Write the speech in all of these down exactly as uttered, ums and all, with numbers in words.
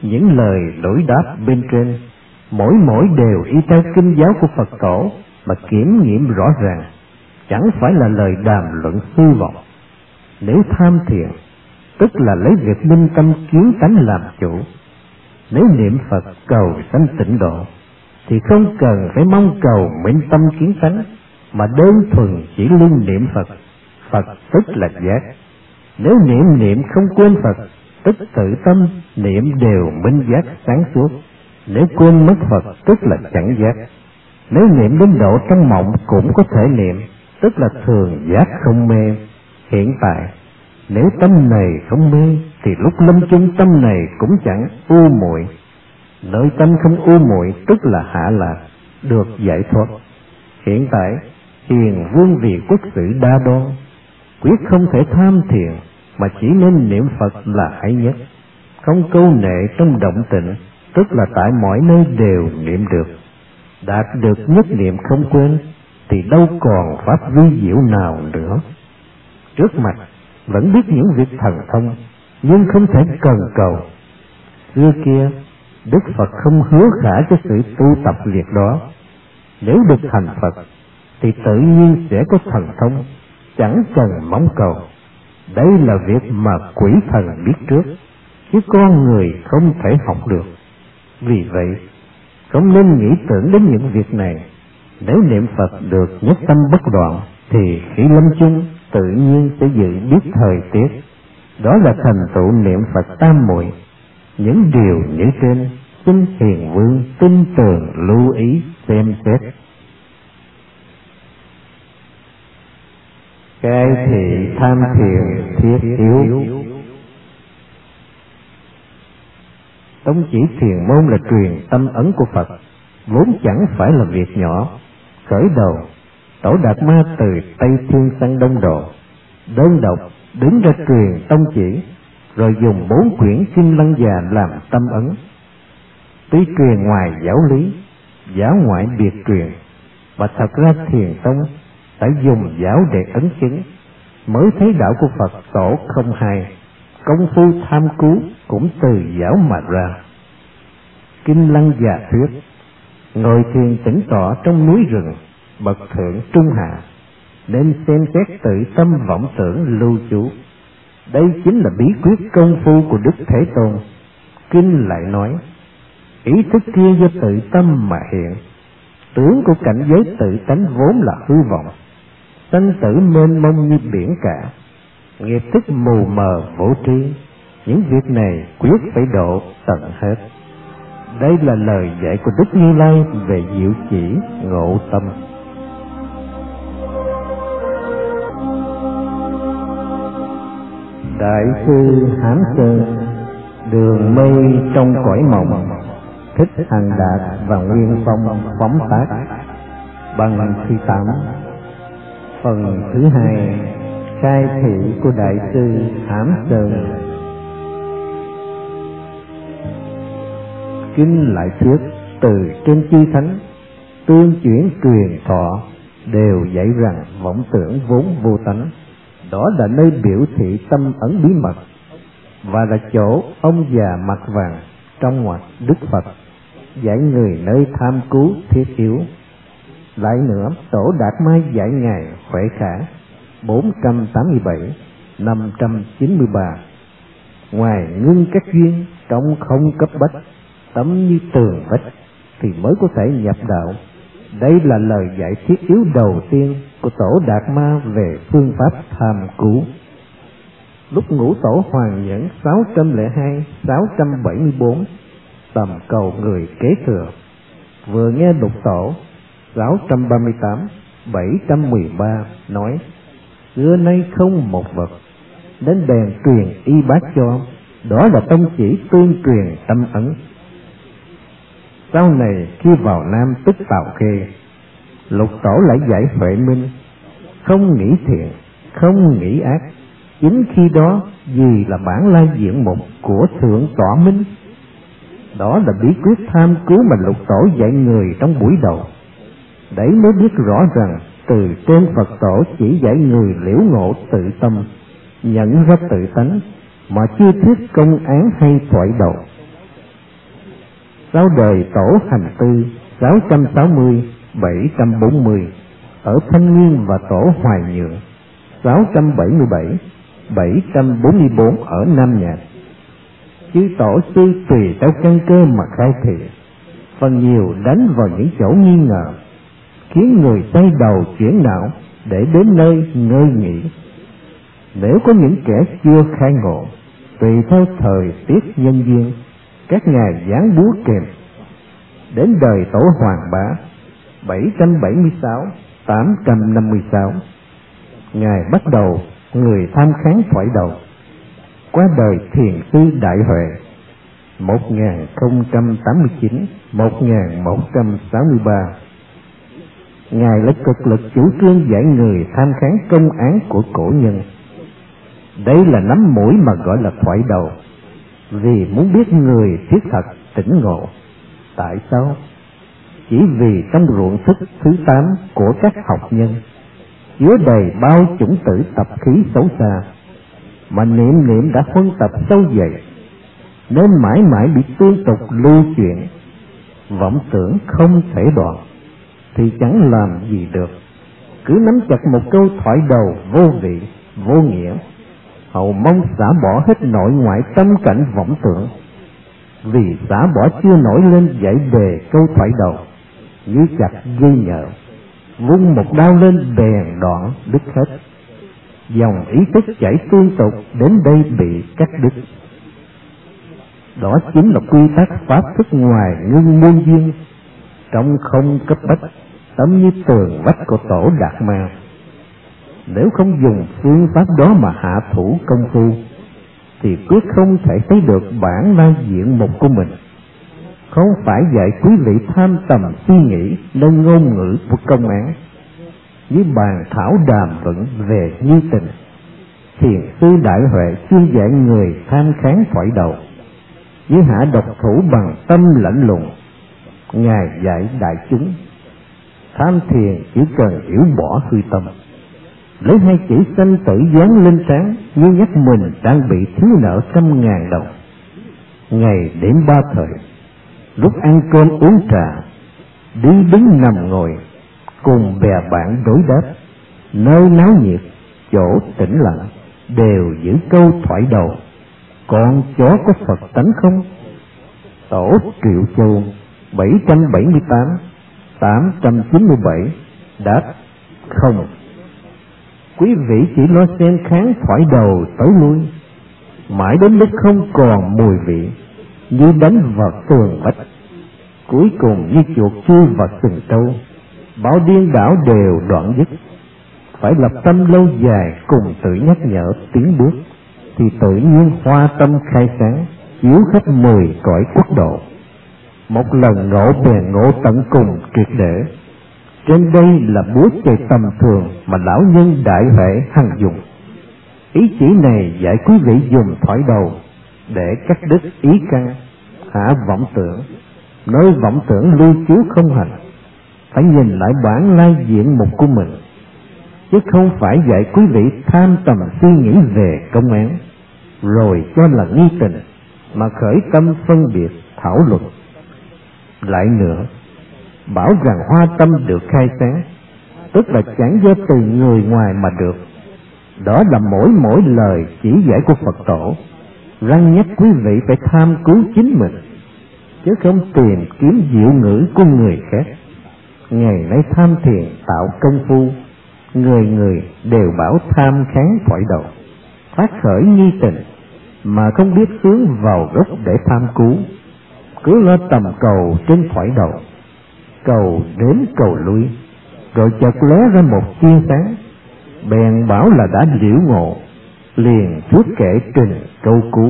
Những lời đối đáp bên trên mỗi mỗi đều y theo kinh giáo của Phật tổ mà kiểm nghiệm rõ ràng, chẳng phải là lời đàm luận hư vọng. Nếu tham thiền, tức là lấy việc minh tâm kiến tánh làm chủ. Nếu niệm Phật cầu sanh tịnh độ, thì không cần phải mong cầu minh tâm kiến tánh, mà đơn thuần chỉ luôn niệm Phật. Phật tức là giác. Nếu niệm niệm không quên Phật, tức tự tâm niệm đều minh giác sáng suốt. Nếu quên mất Phật, tức là chẳng giác. Nếu niệm đến độ trong mộng cũng có thể niệm, tức là thường giác không mê. Hiện tại, nếu tâm này không mê, thì lúc lâm chung tâm này cũng chẳng u muội. Nơi tâm không u muội tức là hạ lạc, được giải thoát. Hiện tại, hiền vương vì quốc sự đa đoan, quyết không thể tham thiền, mà chỉ nên niệm Phật là hay nhất. Không câu nệ trong động tịnh, tức là tại mọi nơi đều niệm được. Đạt được nhất niệm không quên, thì đâu còn pháp vi diệu nào nữa. Trước mặt vẫn biết những việc thần thông, nhưng không thể cần cầu. Xưa kia, Đức Phật không hứa khả cho sự tu tập việc đó. Nếu được thành Phật, thì tự nhiên sẽ có thần thông, chẳng cần mong cầu. Đây là việc mà quỷ thần biết trước, chứ con người không thể học được. Vì vậy, không nên nghĩ tưởng đến những việc này. Nếu niệm Phật được nhất tâm bất đoạn, thì khi lâm chung tự nhiên sẽ dự biết thời tiết. Đó là thành tựu niệm Phật tam muội. Những điều như trên, xin hiền vương tin tưởng lưu ý xem xét. Cái thị tham thiền thiết yếu. Tông chỉ thiền môn là truyền tâm ấn của Phật, vốn chẳng phải là việc nhỏ. Khởi đầu, Tổ Đạt Ma từ Tây Thiên sang Đông Độ, đơn độc đứng ra truyền tông chỉ, rồi dùng bốn quyển Kinh Lăng Già làm tâm ấn. Tuy truyền ngoài giáo lý, giáo ngoại biệt truyền, và thật ra thiền tông phải dùng giáo để ấn chứng, mới thấy đạo của Phật tổ không hai. Công phu tham cứu cũng từ giáo mà ra. Kinh Lăng Già thuyết, ngồi thiền tĩnh tọa trong núi rừng, bậc thượng trung hạ, nên xem xét tự tâm vọng tưởng lưu trú. Đây chính là bí quyết công phu của Đức Thế Tôn. Kinh lại nói, ý thức kia do tự tâm mà hiện. Tướng của cảnh giới tự tánh vốn là hư vọng, sanh tử mênh mông như biển cả, nghiệp thức mù mờ vô tri. Những việc này quyết phải độ tận hết. Đây là lời dạy của Đức Như Lai về diệu chỉ ngộ tâm. Đại sư Hán Sơn, đường mây trong cõi mộng, Thích Hằng Đạt và Nguyên Phong phóng tác. Bằng thứ tám, phần thứ hai, khai thị của Đại sư Hán Sơn. Kinh lại thuyết, từ trên chư thánh tương chuyển truyền thọ đều dạy rằng vọng tưởng vốn vô tánh. Đó là nơi biểu thị tâm ấn bí mật, và là chỗ ông già mặt vàng trong ngoặc Đức Phật dạy người nơi tham cứu thiết yếu. Lại nữa, Tổ Đạt Ma dạy Ngài Huệ Khả bốn trăm tám mươi bảy năm trăm chín mươi ba, ngoài ngưng các duyên trong không cấp bách, tâm như tường vách, thì mới có thể nhập đạo. Đây là lời dạy thiết yếu đầu tiên của Tổ Đạt Ma về phương pháp tham cứu. Lúc Ngũ Tổ Hoàng Nhẫn sáu trăm lẻ hai đến sáu trăm bảy mươi bốn tầm cầu người kế thừa, vừa nghe Lục Tổ sáu trăm ba mươi tám đến bảy trăm mười ba nói, xưa nay không một vật, đến bèn truyền y bát cho. Đó là tông chỉ tương truyền tâm ấn. Sau này khi vào Nam tức Tào Khê, Lục Tổ lại dạy Huệ Minh, không nghĩ thiện, không nghĩ ác. Chính khi đó vì là bản lai diện mục của Thượng Tọa Minh. Đó là bí quyết tham cứu mà Lục Tổ dạy người trong buổi đầu. Đấy mới biết rõ rằng từ trên Phật Tổ chỉ dạy người liễu ngộ tự tâm, nhận ra tự tánh, mà chưa thuyết công án hay thoại đầu. sáu đời tổ hành tư sáu trăm sáu mươi đến bảy trăm bốn mươi ở Thanh Nguyên và tổ Hoài Nhượng sáu trăm bảy mươi bảy đến bảy trăm bốn mươi bốn ở Nam Nhạc. Chư tổ sư tùy theo căn cơ mà khai thị, phần nhiều đánh vào những chỗ nghi ngờ, khiến người xoay đầu chuyển não để đến nơi ngơi nghỉ. Nếu có những kẻ chưa khai ngộ, tùy theo thời tiết nhân duyên, các ngài giáng búa kèm. Đến đời tổ Hoàng Bá bảy trăm bảy mươi sáu đến tám trăm năm mươi sáu, ngài bắt đầu người tham kháng thoại đầu. Qua đời thiền sư Đại Huệ một nghìn không trăm tám mươi chín đến một nghìn một trăm sáu mươi ba, ngài lấy cực lực chủ trương dạy người tham kháng công án của cổ nhân. Đây là nắm mũi mà gọi là thoại đầu, vì muốn biết người thiết thật tỉnh ngộ. Tại sao? Chỉ vì trong ruộng thức thứ tám của các học nhân chứa đầy bao chủng tử tập khí xấu xa, mà niệm niệm đã phân tập sâu dày, nên mãi mãi bị tương tục lưu chuyển. Vọng tưởng không thể đoạn thì chẳng làm gì được, cứ nắm chặt một câu thoại đầu vô vị vô nghĩa, hầu mong xả bỏ hết nội ngoại tâm cảnh vọng tưởng. Vì xả bỏ chưa nổi lên giải đề câu thoại đầu, như chặt dây nhợ, vung một đao lên bèn đoạn đứt hết. Dòng ý thức chảy tương tục đến đây bị cắt đứt. Đó chính là quy tắc pháp thức ngoài ngưng muôn duyên, trong không cấp bách, tâm như tường vách của tổ Đạt Ma. Nếu không dùng phương pháp đó mà hạ thủ công phu, thì quyết không thể thấy được bản lai diện mục của mình. Không phải dạy quý vị tham tầm suy nghĩ nên ngôn ngữ của công án, như bàn thảo đàm luận về như tình. Thiền sư Đại Huệ chuyên dạy người tham kháng thoại đầu, như hạ độc thủ bằng tâm lạnh lùng. Ngài dạy đại chúng tham thiền chỉ cần hiểu bỏ hư tâm, lấy hai chữ sanh tử dán lên trán, như nhắc mình đang bị thiếu nợ trăm ngàn đồng. Ngày đêm ba thời, lúc ăn cơm uống trà, đi đứng nằm ngồi, cùng bè bạn đối đáp, nơi náo nhiệt, chỗ tĩnh lặng, đều giữ câu thoại đầu: con chó có Phật tánh không? Tổ Triệu Châu bảy trăm bảy mươi tám đến tám trăm chín mươi bảy đáp: không. Quý vị chỉ lo xem kháng thoại đầu tới lui, mãi đến lúc không còn mùi vị, như đánh vào tường vách, cuối cùng như chuột chui vào sừng trâu, bao điên đảo đều đoạn dứt. Phải lập tâm lâu dài cùng tự nhắc nhở tiến bước, thì tự nhiên hoa tâm khai sáng, chiếu khắp mười cõi quốc độ. Một lần ngộ bèn ngộ tận cùng triệt để. Trên đây là búa chày tầm thường mà lão nhân Đại Huệ hằng dùng. Ý chỉ này dạy quý vị dùng thoại đầu để cắt đứt ý căn, hạ vọng tưởng, nơi vọng tưởng lưu chiếu không hành. Phải nhìn lại bản lai diện mục của mình, chứ không phải dạy quý vị tham tầm suy nghĩ về công án, rồi cho là nghi tình mà khởi tâm phân biệt thảo luận. Lại nữa, bảo rằng hoa tâm được khai sáng, tức là chẳng do từ người ngoài mà được. Đó là mỗi mỗi lời chỉ dạy của Phật tổ, răn nhắc quý vị phải tham cứu chính mình, chứ không tìm kiếm diệu ngữ của người khác. Ngày nay tham thiền tạo công phu, người người đều bảo tham kháng thoại đầu, phát khởi nghi tình, mà không biết hướng vào gốc để tham cứu, cứ lo tầm cầu trên thoại đầu, cầu đến cầu lui, rồi chợt lóe ra một tia sáng, bèn bảo là đã liễu ngộ, liền chuốt kệ trình câu cứu.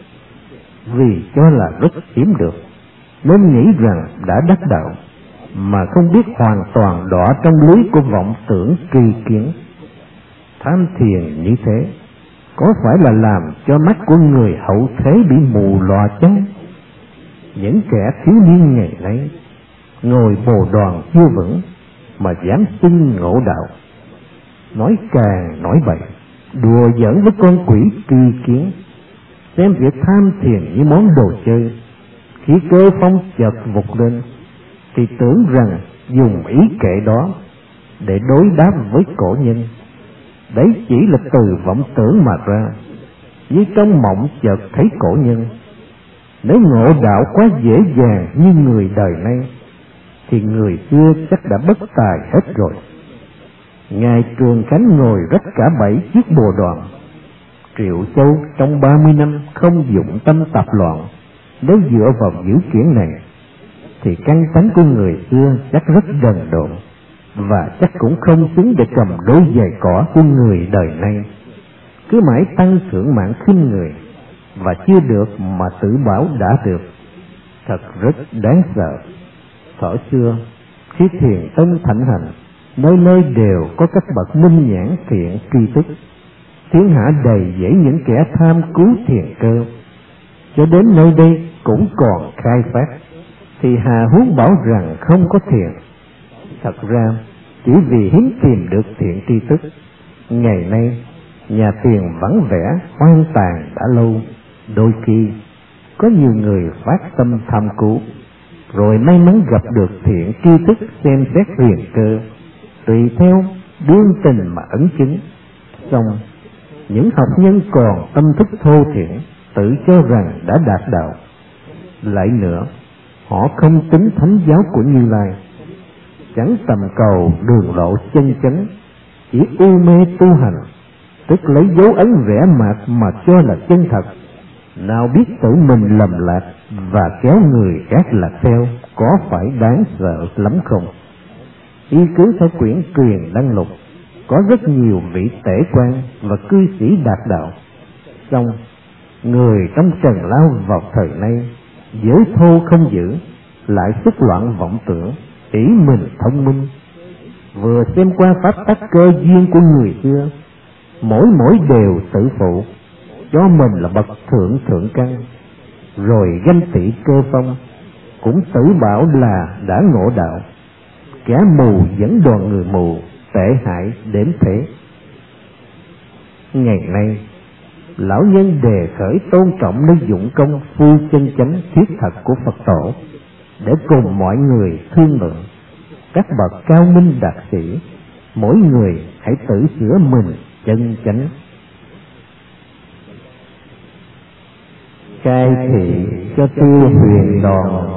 Vì cho là rất hiếm được, nên nghĩ rằng đã đắc đạo, mà không biết hoàn toàn đọa trong lưới của vọng tưởng tri kiến. Tham thiền như thế, có phải là làm cho mắt của người hậu thế bị mù lòa chăng? Những kẻ thiếu niên ngày nay ngồi bồ đoàn chưa vững mà dám xưng ngộ đạo, nói càng nói bậy, đùa giỡn với con quỷ tri kiến, xem việc tham thiền như món đồ chơi, Khi cơ phong chợt vụt lên thì tưởng rằng dùng ý kệ đó để đối đáp với cổ nhân. Đấy chỉ là từ vọng tưởng mà ra, như trong mộng chợt thấy cổ nhân. Nếu ngộ đạo quá dễ dàng như người đời nay thì người xưa chắc đã bất tài hết rồi. Ngài Trường Khánh ngồi rách cả bảy chiếc bồ đoàn. Triệu Châu trong ba mươi năm không dụng tâm tạp loạn. Nếu dựa vào dữ kiện này thì căn tánh của người xưa chắc rất đần độn, và chắc cũng không xứng để cầm đôi giày cỏ của người đời nay. Cứ mãi tăng thưởng mạng khinh người, và chưa được mà tự bảo đã được, thật rất đáng sợ. Thuở xưa, khi thiền tông thịnh hành, nơi nơi đều có các bậc minh nhãn thiện tri thức. Thiên hạ đầy dẫy những kẻ tham cứu thiền cơ, cho đến nơi đây cũng còn khai phát, thì hà huống bảo rằng không có thiền. Thật ra chỉ vì hiếm tìm được thiện tri thức, ngày nay nhà thiền vắng vẻ hoang tàn đã lâu. Đôi khi có nhiều người phát tâm tham cứu, rồi may mắn gặp được thiện tri thức xem xét huyền cơ, tùy theo đương tình mà ấn chứng. Xong những học nhân còn tâm thức thô thiển, tự cho rằng đã đạt đạo. Lại nữa, họ không tính thánh giáo của Như Lai, chẳng tầm cầu đường lộ chân chánh, chỉ u mê tu hành, tức lấy dấu ấn vẽ mạc mà cho là chân thật. Nào biết tự mình lầm lạc và kéo người khác lạc theo, có phải đáng sợ lắm không? Y cứ theo quyển Truyền Đăng Lục, có rất nhiều vị tể quan và cư sĩ đạt đạo. Xong người trong trần lao vào thời nay giới thô không giữ, lại xuất loạn vọng tưởng, ý mình thông minh. Vừa xem qua pháp tắc cơ duyên của người xưa, mỗi mỗi đều tự phụ, cho mình là bậc thượng thượng căn, rồi ganh tị cơ phong, cũng tự bảo là đã ngộ đạo. Kẻ mù dẫn đoàn người mù, tệ hại đến thế. Ngày nay lão nhân đề khởi tôn trọng nơi dụng công phu chân chánh thiết thật của Phật tổ, để cùng mọi người thương lượng. Các bậc cao minh đạt sĩ, mỗi người hãy tự sửa mình chân chánh. Khai thị cho tiêu huyền đòn.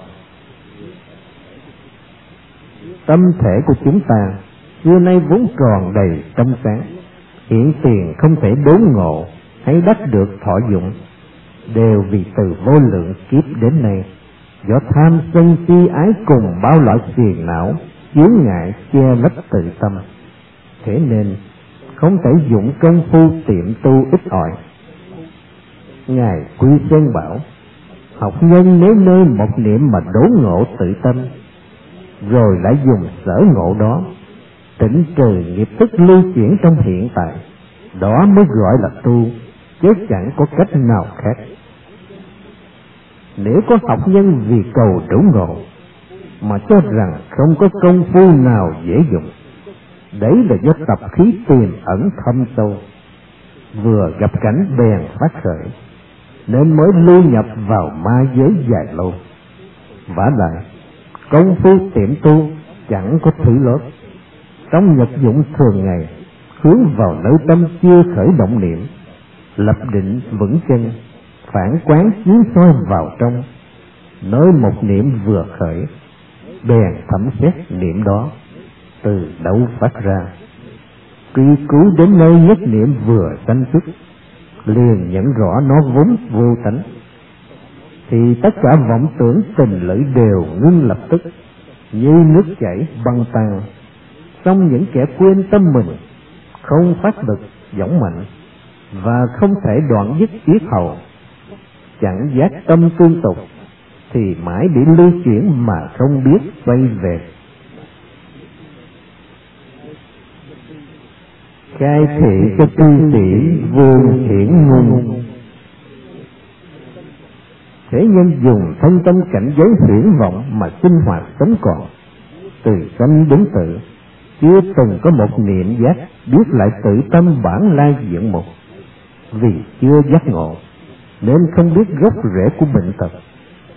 Tâm thể của chúng ta xưa nay vốn tròn đầy trong sáng, hiện tiền không thể đốn ngộ hay đắc được thọ dụng, đều vì từ vô lượng kiếp đến nay, do tham sân si ái cùng bao loại phiền não chướng ngại che lấp tự tâm. Thế nên không thể dụng công phu tiệm tu ít ỏi. Ngài Quy Sơn bảo, học nhân nếu nơi một niệm mà đốn ngộ tự tâm, rồi lại dùng sở ngộ đó tỉnh trừ nghiệp thức lưu chuyển trong hiện tại, đó mới gọi là tu, chứ chẳng có cách nào khác. Nếu có học nhân vì cầu đốn ngộ mà cho rằng không có công phu nào dễ dụng, đấy là do tập khí tiềm ẩn thâm sâu, vừa gặp cảnh bèn phát khởi, nên mới lưu nhập vào ma giới dài lâu. Vả lại, công phu tiệm tu chẳng có thứ lớn. Trong nhật dụng thường ngày, hướng vào nơi tâm chưa khởi động niệm, lập định vững chân, phản quán chiếu soi vào trong, nơi một niệm vừa khởi, bèn thẩm xét niệm đó từ đâu phát ra, truy cứu đến nơi nhất niệm vừa sanh xuất, liền nhận rõ nó vốn vô tánh, thì tất cả vọng tưởng tình lữ đều ngưng lập tức, như nước chảy băng tan. Xong những kẻ quên tâm mình, không phát lực dõng mạnh, và không thể đoạn dứt yết hầu, chẳng giác tâm tương tục, thì mãi bị lưu chuyển mà không biết quay về. Khai thị cho cư sĩ Vương Hiển Ngung. Thế nhân dùng thân tâm cảnh giới huyễn vọng mà sinh hoạt sống còn, từ sanh đến tự, chưa từng có một niệm giác biết lại tự tâm bản lai diện mục. Vì chưa giác ngộ nên không biết gốc rễ của bệnh tật,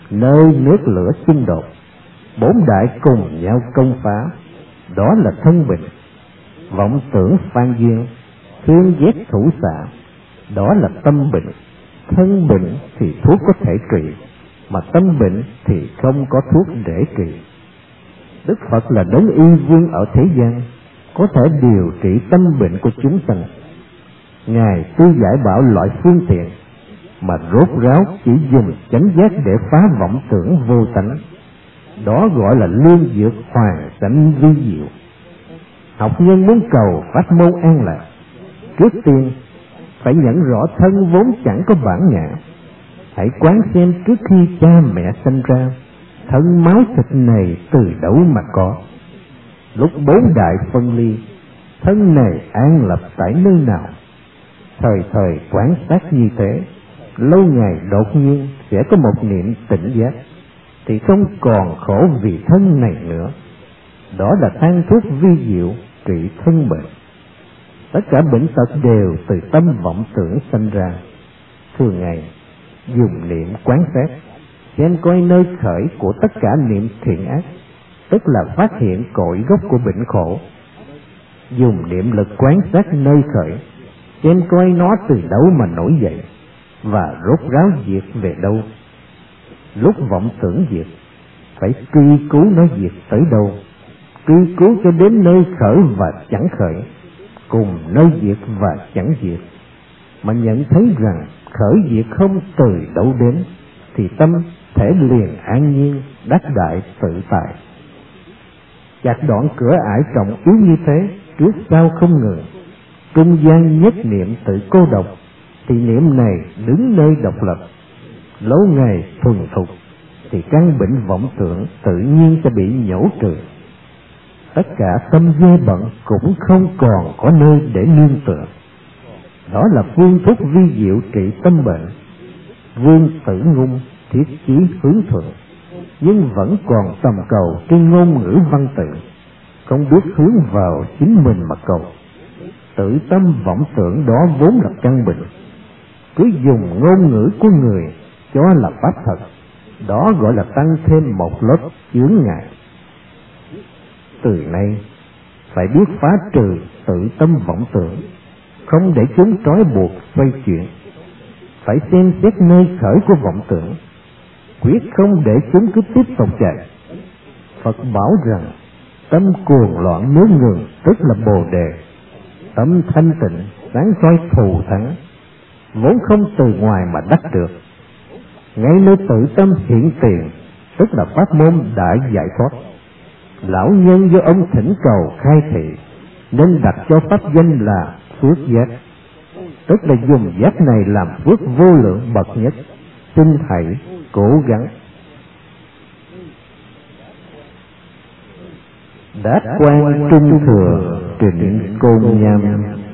nơi nước lửa xung đột, bốn đại cùng nhau công phá, đó là thân bệnh. Vọng tưởng phan duyên, thương ghét thủ xạ, đó là tâm bệnh. Thân bệnh thì thuốc có thể trị, mà tâm bệnh thì không có thuốc để trị. Đức Phật là đấng y vương ở thế gian, có thể điều trị tâm bệnh của chúng sanh. Ngài tư giải bảo loại phương tiện, mà rốt ráo chỉ dùng chánh giác để phá vọng tưởng vô tánh. Đó gọi là lương dược hoàn sanh vi diệu. Học nhân muốn cầu pháp môn an lạc, trước tiên phải nhận rõ thân vốn chẳng có bản ngã. Hãy quán xem trước khi cha mẹ sinh ra, thân máu thịt này từ đâu mà có. Lúc bốn đại phân ly, thân này an lập tại nơi nào? Thời thời quán sát như thế, lâu ngày đột nhiên sẽ có một niệm tỉnh giác, thì không còn khổ vì thân này nữa. Đó là thang thuốc vi diệu trị thân bệnh. Tất cả bệnh tật đều từ tâm vọng tưởng sanh ra. Thường ngày dùng niệm quán sát, xem coi nơi khởi của tất cả niệm thiện ác, tức là phát hiện cội gốc của bệnh khổ. Dùng niệm lực quán sát nơi khởi, xem coi nó từ đâu mà nổi dậy, và rốt ráo diệt về đâu. Lúc vọng tưởng diệt, phải truy cứu nó diệt tới đâu, truy cứu cho đến nơi khởi và chẳng khởi, cùng nơi diệt và chẳng diệt, mà nhận thấy rằng khởi diệt không từ đâu đến, thì tâm thể liền an nhiên, đắc đại tự tại. Chặt đoạn cửa ải trọng yếu như thế, trước sau không ngừng, trung gian nhất niệm tự cô độc, thì niệm này đứng nơi độc lập. Lâu ngày thuần thục, thì căn bệnh vọng tưởng tự nhiên sẽ bị nhổ trừ. Tất cả tâm dơ bận cũng không còn có nơi để nương tựa. Đó là phương thuốc vi diệu trị tâm bệnh. Vương Tử Ngung thiết chí hướng thượng, nhưng vẫn còn tầm cầu trên ngôn ngữ văn tự, không biết hướng vào chính mình mà cầu. Tự tâm vọng tưởng đó vốn là căn bệnh, cứ dùng ngôn ngữ của người cho là pháp thật, đó gọi là tăng thêm một lớp chướng ngại. Từ nay phải biết phá trừ tự tâm vọng tưởng, không để chúng trói buộc xoay chuyển. Phải xem xét nơi khởi của vọng tưởng, quyết không để chúng cứ tiếp tục chạy. Phật bảo rằng tâm cuồng loạn nếu ngừng tức là bồ đề, tâm thanh tịnh sáng soi thù thắng, vốn không từ ngoài mà đắc được. Ngay nơi tự tâm hiện tiền, tức là pháp môn đại giải thoát. Lão nhân do ông thỉnh cầu khai thị, nên đặt cho pháp danh là phước giác, tức là dùng giác này làm phước vô lượng bậc nhất. Xin hãy cố gắng. Đát quan trung thừa trịnh côn nham,